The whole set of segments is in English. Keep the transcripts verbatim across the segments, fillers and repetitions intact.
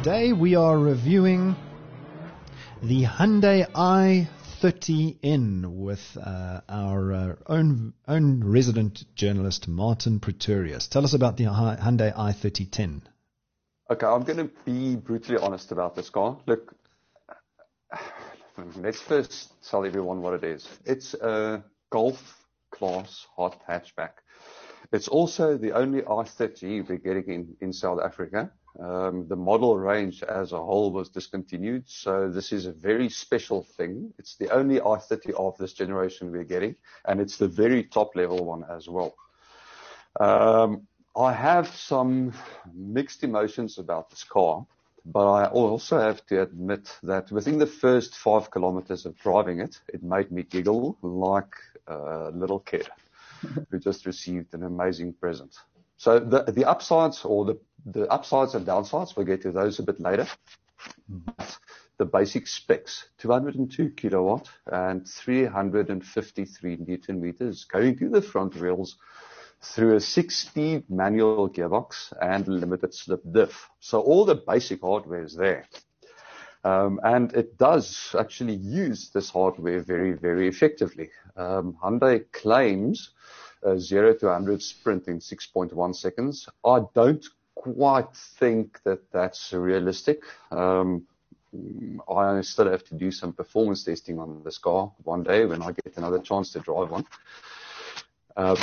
Today we are reviewing the Hyundai i thirty N with uh, our uh, own own resident journalist Martin Pretorius. Tell us about the Hyundai i thirty ten. Okay, I'm going to be brutally honest about this car. Look, let's first tell everyone what it is. It's a Golf class hot hatchback. It's also the only i thirty we're getting in, in South Africa. Um, the model range as a whole was discontinued, so this is a very special thing. It's the only i thirty of this generation we're getting, and it's the very top level one as well. Um, I have some mixed emotions about this car, but I also have to admit that within the first five kilometers of driving it, it made me giggle like a little kid who just received an amazing present. So the, the upsides or the, the upsides and downsides, we'll get to those a bit later. But the basic specs, two hundred two kilowatt and three hundred fifty-three newton meters going to the front wheels through a six-speed manual gearbox and limited slip diff. So all the basic hardware is there. Um, and it does actually use this hardware very, very effectively. Um, Hyundai claims a zero to one hundred sprint in six point one seconds. I don't quite think that that's realistic. Um, I still have to do some performance testing on this car one day when I get another chance to drive one. Um,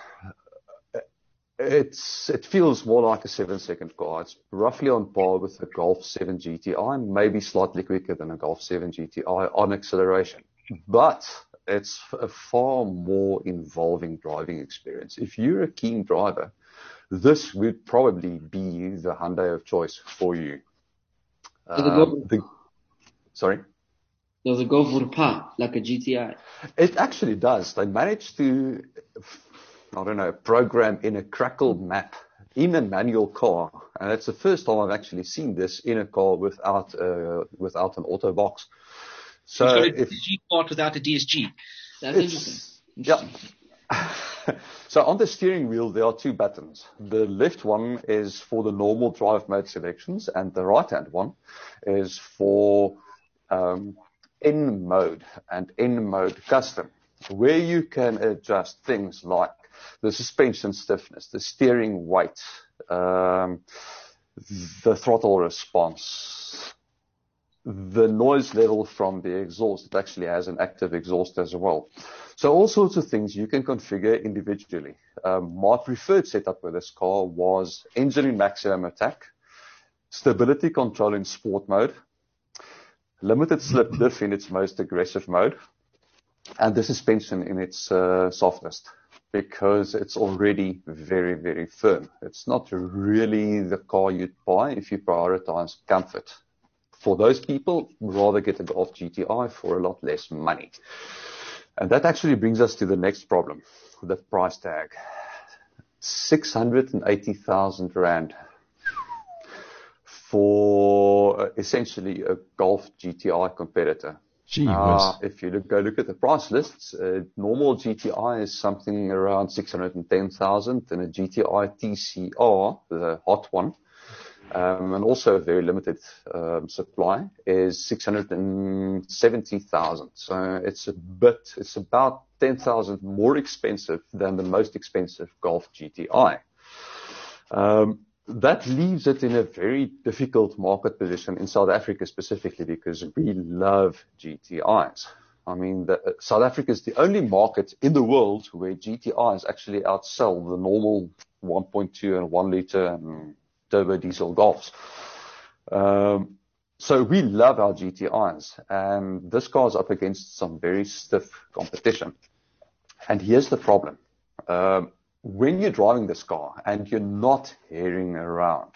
It's, it feels more like a seven second car. It's roughly on par with the Golf seven G T I, maybe slightly quicker than a Golf seven G T I on acceleration. But it's a far more involving driving experience. If you're a keen driver, this would probably be the Hyundai of choice for you. Um, the, sorry? Does it go for the pop like a G T I? It actually does. They managed to, I don't know, program in a crackle map in a manual car. And it's the first time I've actually seen this in a car without uh, without an auto box. So it's got a if, D S G port without a D S G. That's interesting. Yeah. So on the steering wheel, there are two buttons. The left one is for the normal drive mode selections, and the right-hand one is for um, N mode and N mode custom, where you can adjust things like the suspension stiffness, the steering weight, um, the throttle response, the noise level from the exhaust. It actually has an active exhaust as well. So all sorts of things you can configure individually. Um, my preferred setup with this car was engine in maximum attack, stability control in sport mode, limited slip diff in its most aggressive mode, and the suspension in its uh, softest, because it's already very, very firm. It's not really the car you'd buy if you prioritize comfort. For those people, rather get a Golf G T I for a lot less money. And that actually brings us to the next problem, the price tag. six hundred eighty thousand rand for essentially a Golf G T I competitor. Gee Uh, whiz. if you look, go look at the price lists, uh, normal G T I is something around six hundred ten thousand, and a G T I T C R, the hot one, um, and also a very limited um, supply, is six hundred seventy thousand. So it's a bit, it's about ten thousand more expensive than the most expensive Golf G T I. Um, That leaves it in a very difficult market position in South Africa specifically, because we love G T Is. I mean, the, South Africa is the only market in the world where G T Is actually outsell the normal one point two and one liter and turbo diesel Golfs. Um, so we love our G T Is, and this car is up against some very stiff competition. And here's the problem. Um, When you're driving this car and you're not herring around,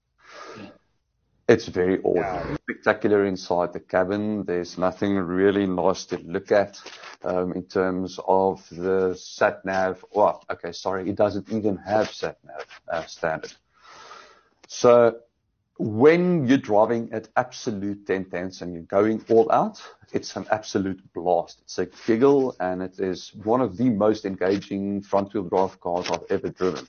it's very ordinary. Spectacular inside the cabin. There's nothing really nice to look at um, in terms of the sat-nav. Well, okay, sorry, it doesn't even have sat-nav as standard. So when you're driving at absolute ten tenths and you're going all out, it's an absolute blast. It's a giggle, and it is one of the most engaging front-wheel drive cars I've ever driven.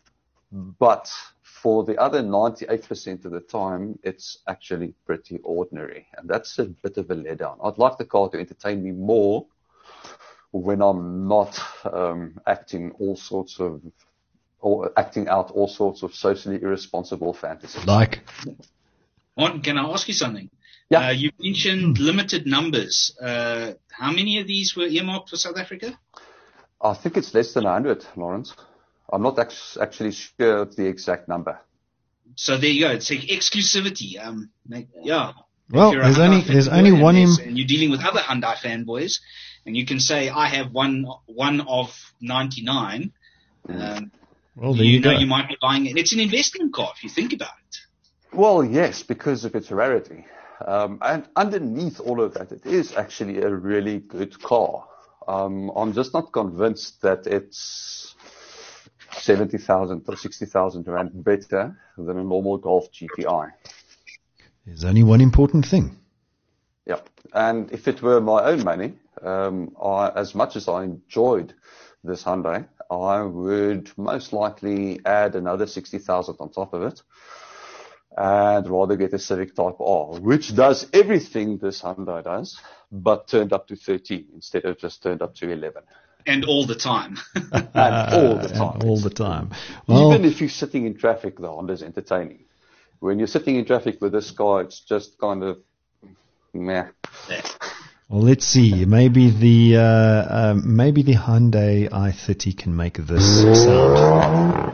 but for the other ninety-eight percent of the time, it's actually pretty ordinary. And that's a bit of a letdown. I'd like the car to entertain me more when I'm not um, acting all sorts of, or acting out all sorts of socially irresponsible fantasies. Like? Martin, can I ask you something? Yeah. Uh, you mentioned limited numbers. Uh, how many of these were earmarked for South Africa? I think it's less than one hundred, Lawrence. I'm not act- actually sure of the exact number. So there you go. It's like exclusivity. Um, make, yeah. Well, If you're a there's Hyundai only there's fanboy only and one in. there's- and you're dealing with other Hyundai fanboys, and you can say, I have one one of ninety-nine. Um, Well, there you, you know go. you might be buying it. It's an investment car if you think about it. Well, yes, because of its rarity. Um, and underneath all of that, it is actually a really good car. Um, I'm just not convinced that it's seventy thousand or sixty thousand rand better than a normal Golf G T I. There's only one important thing. Yeah. And if it were my own money, um, I, as much as I enjoyed this Hyundai, I would most likely add another sixty thousand on top of it and rather get a Civic Type R, which does everything this Hyundai does, but turned up to thirteen instead of just turned up to eleven. And all the time. And all the time. And all the time. Well, Even if you're sitting in traffic, the Honda's entertaining. When you're sitting in traffic with this car, it's just kind of meh. well, let's see. Maybe the uh, um, maybe the Hyundai i thirty can make this sound.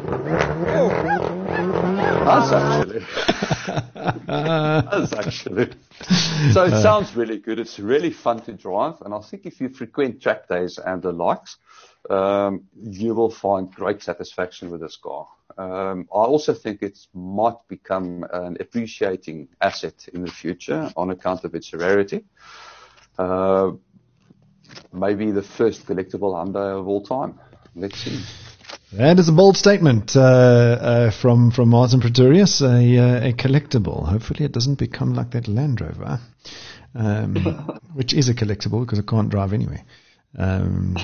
Us, actually. Us, actually. So it sounds really good. It's really fun to drive. And I think if you frequent track days and the likes, um, you will find great satisfaction with this car. Um, I also think it might become an appreciating asset in the future on account of its rarity. Uh, maybe the first collectible Hyundai of all time. Let's see. That is a bold statement uh, uh, from from Martin Pretorius, a, uh, a collectible. Hopefully, it doesn't become like that Land Rover, um, which is a collectible because it can't drive anyway. Um,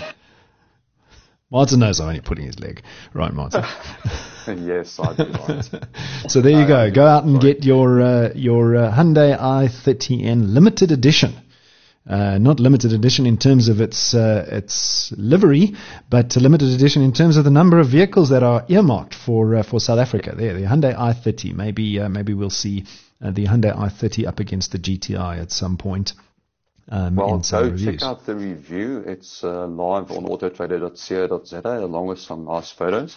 Martin knows I'm only putting his leg. Right, Martin. Yes, I do. Right. So there you go. Go out and get your uh, your uh, Hyundai i thirty N limited edition. Uh, not limited edition in terms of its uh, its livery, but a limited edition in terms of the number of vehicles that are earmarked for uh, for South Africa. There, the Hyundai i thirty. Maybe uh, maybe we'll see uh, the Hyundai i thirty up against the G T I at some point. Um, Well, in some go reviews. check out the review. It's uh, live on autotrader dot co dot za along with some nice photos.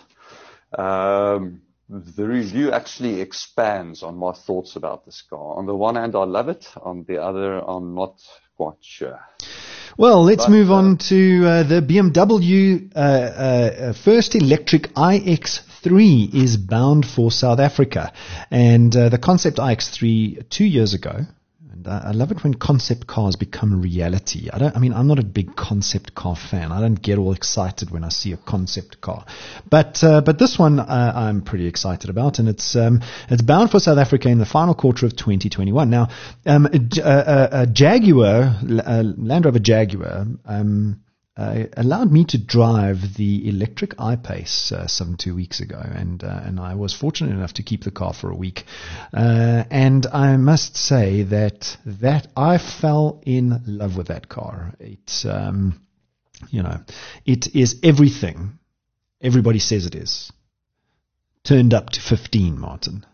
Um, the review actually expands on my thoughts about this car. On the one hand, I love it. On the other, I'm not quite sure. Well, let's But, move uh, on to uh, the B M W uh, uh, first electric i X three is bound for South Africa. And uh, the concept i X three two years ago, and I, I love it when concept cars become reality. I don't. I mean, I'm not a big concept car fan. I don't get all excited when I see a concept car. But uh, but this one uh, I'm pretty excited about, and it's um, it's bound for South Africa in the final quarter of twenty twenty-one. Now, um, a, a, a Jaguar, a Land Rover Jaguar, um, uh, allowed me to drive the electric I-Pace uh, some two weeks ago, and uh, and I was fortunate enough to keep the car for a week. Uh, and I must say that that I fell in love with that car. It, um, you know, it is everything everybody says it is. Turned up to fifteen, Martin.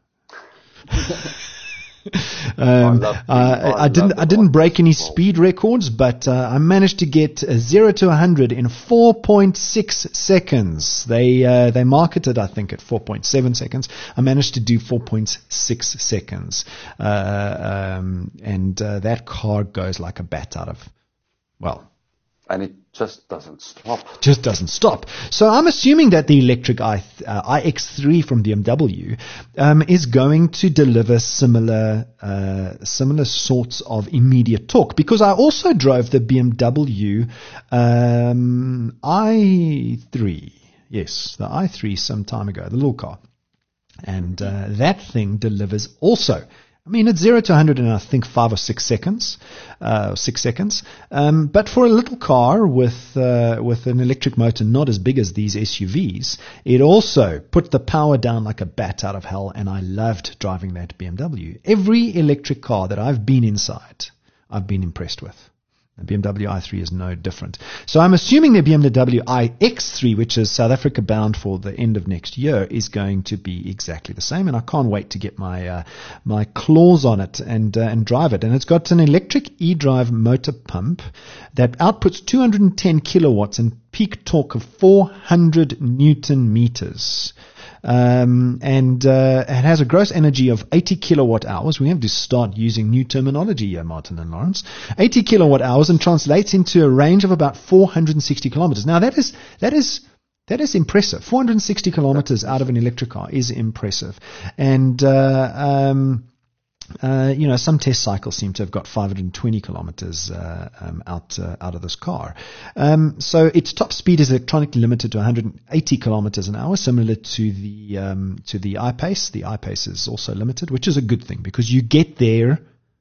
Um, I love the- uh, I I didn't. love the I didn't break any bikes as well. speed records, but uh, I managed to get uh, zero to a hundred in four point six seconds. They uh, they marketed, I think, at four point seven seconds. I managed to do four point six seconds, uh, um, and uh, that car goes like a bat out of, well, And it just doesn't stop. just doesn't stop. So I'm assuming that the electric i uh, i X three from B M W um, is going to deliver similar uh, similar sorts of immediate torque, because I also drove the B M W um, i three. Yes, the i three some time ago, the little car. And uh, that thing delivers also. I mean, it's zero to one hundred in, I think, five or six seconds, uh, six seconds. Um, but for a little car with uh, with an electric motor not as big as these S U Vs, it also put the power down like a bat out of hell, and I loved driving that B M W. Every electric car that I've been inside, I've been impressed with. The B M W i three is no different. So I'm assuming the B M W i X three, which is South Africa bound for the end of next year, is going to be exactly the same. And I can't wait to get my uh, my claws on it and uh, and drive it. And it's got an electric e-drive motor pump that outputs two hundred ten kilowatts and peak torque of four hundred newton meters. Um, and uh, it has a gross energy of eighty kilowatt hours. We have to start using new terminology here, Martin and Lawrence. eighty kilowatt hours, and translates into a range of about four hundred sixty kilometers. Now that is that is that is impressive. four hundred sixty kilometers out of an electric car is impressive, and uh, um, Uh, you know, some test cycles seem to have got five hundred twenty kilometers uh, um, out uh, out of this car. Um, so its top speed is electronically limited to one hundred eighty kilometers an hour, similar to the um, to the I-Pace. The I-Pace is also limited, which is a good thing because you get there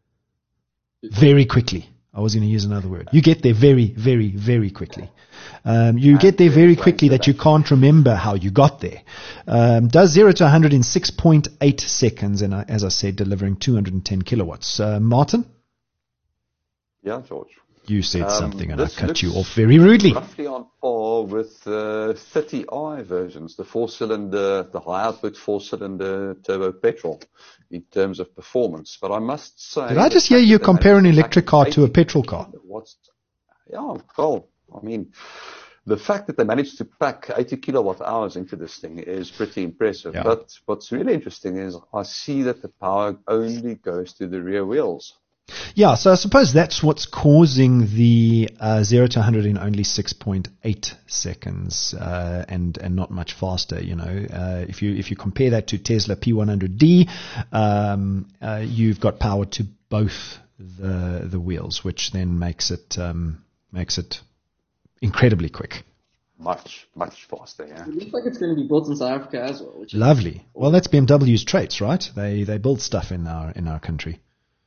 very quickly. I was going to use another word. You get there very, very, very quickly. Um, you get there very quickly that you can't remember how you got there. Um, does zero to one hundred in six point eight seconds, and uh, as I said, delivering two hundred ten kilowatts. Uh, Martin? Yeah, George. You said Um, something, and I this cut you looks off very rudely. Roughly on par with the uh, thirty i versions, the four-cylinder, the high-output four-cylinder turbo petrol in terms of performance. But I must say... Did I just hear you compare an electric car to a petrol car? What's, yeah, well, I mean, the fact that they managed to pack eighty kilowatt hours into this thing is pretty impressive. Yeah. But what's really interesting is I see that the power only goes to the rear wheels. Yeah, so I suppose that's what's causing the uh, zero to one hundred in only six point eight seconds, uh, and and not much faster. You know, uh, if you if you compare that to Tesla P one hundred D, um, uh, you've got power to both the the wheels, which then makes it um, makes it incredibly quick. Much much faster. Yeah. It looks like it's going to be built in South Africa as well. Which is Lovely. Well, that's B M W's traits, right? They they build stuff in our in our country.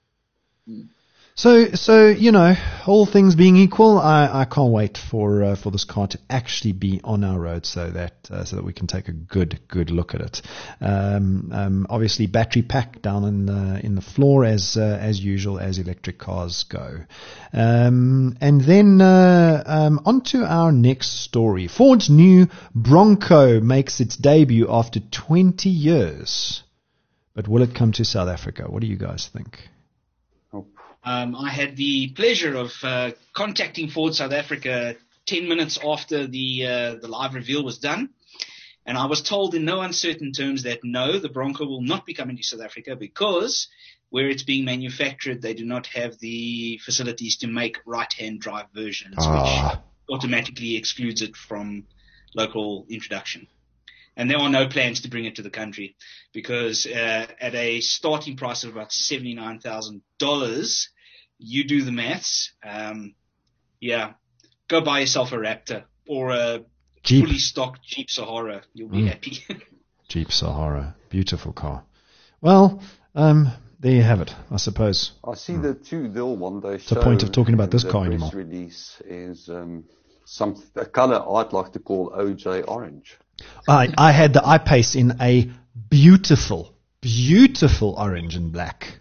So, so you know, all things being equal, I, I can't wait for uh, for this car to actually be on our road, so that uh, so that we can take a good good look at it. Um, um, obviously, battery pack down in the in the floor as uh, as usual as electric cars go. Um, and then uh, um, on to our next story. Ford's new Bronco makes its debut after twenty years, but will it come to South Africa? What do you guys think? Um, I had the pleasure of uh, contacting Ford South Africa ten minutes after the uh, the live reveal was done, and I was told in no uncertain terms that no, the Bronco will not be coming to South Africa because where it's being manufactured, they do not have the facilities to make right-hand drive versions, Ah. which automatically excludes it from local introduction. And there are no plans to bring it to the country because uh, at a starting price of about seventy-nine thousand dollars, you do the maths. Um, yeah, go buy yourself a Raptor or a Jeep. fully stocked Jeep Sahara. You'll be Mm. happy. Jeep Sahara, beautiful car. Well, um, there you have it, I suppose. I see the two they'll one day the point of talking about this car the anymore. press release is um, some a color I'd like to call O J orange. I, I had the I-Pace in a beautiful, beautiful orange and black.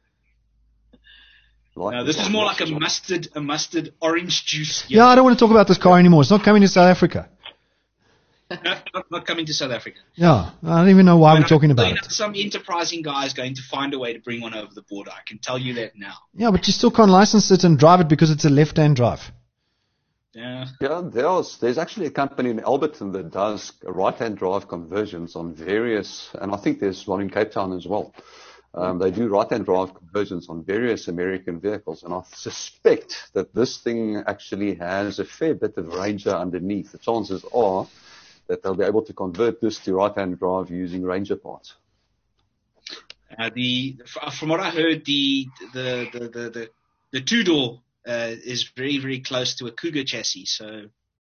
Like No, this is more like a mustard, a mustard orange juice. Yeah, I don't want to talk about this car anymore. It's not coming to South Africa. No, not, not coming to South Africa. Yeah, I don't even know why we're talking about You know, it. Some enterprising guy is going to find a way to bring one over the border. I can tell you that now. Yeah, but you still can't license it and drive it because it's a left-hand drive. Yeah. Yeah, there's there's actually a company in Alberton that does right-hand drive conversions on various, and I think there's one in Cape Town as well. Um, they do right-hand drive conversions on various American vehicles, and I suspect that this thing actually has a fair bit of Ranger underneath. The chances are that they'll be able to convert this to right-hand drive using Ranger parts. Uh, the from what I heard, the the the the the, the two door uh, is very very close to a Cougar chassis. So